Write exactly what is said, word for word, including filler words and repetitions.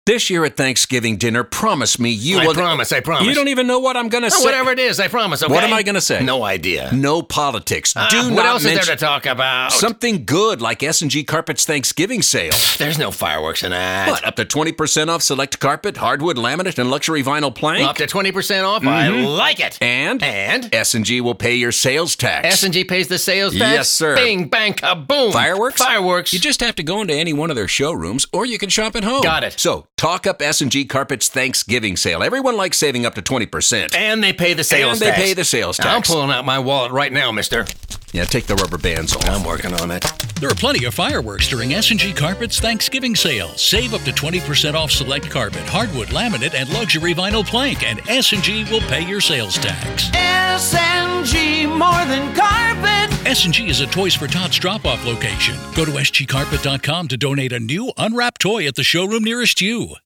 This year at Thanksgiving dinner, promise me you I will... promise, I promise. You don't even know what I'm going to Oh, say. whatever it is, I promise, okay? What am I going to say? No idea. No politics. Uh, Do what not else mention is there to talk about? something good like S and G Carpet's Thanksgiving sale. There's no fireworks in that. What, up to twenty percent off select carpet, hardwood, laminate, and luxury vinyl plank? Up to twenty percent off? I like it. And? And? S and G will pay your sales tax. S and G pays the sales tax? Yes, sir. Bing, bang, kaboom. Fireworks? Fireworks. You just have to go into any one of their showrooms, or you can shop at home. Got it. So, talk up S and G Carpet's Thanksgiving sale. Everyone likes saving up to twenty percent. And they pay the sales And they tax. pay the sales I'm tax. pulling out my wallet right now, mister. Yeah, take the rubber bands off. I'm working on it. There are plenty of fireworks during S and G Carpet's Thanksgiving sale. Save up to twenty percent off select carpet, hardwood, laminate, and luxury vinyl plank, and S and G will pay your sales tax. S and G, more than carpet. S and G is a Toys for Tots drop-off location. Go to S G carpet dot com to donate a new unwrapped toy at the showroom nearest you.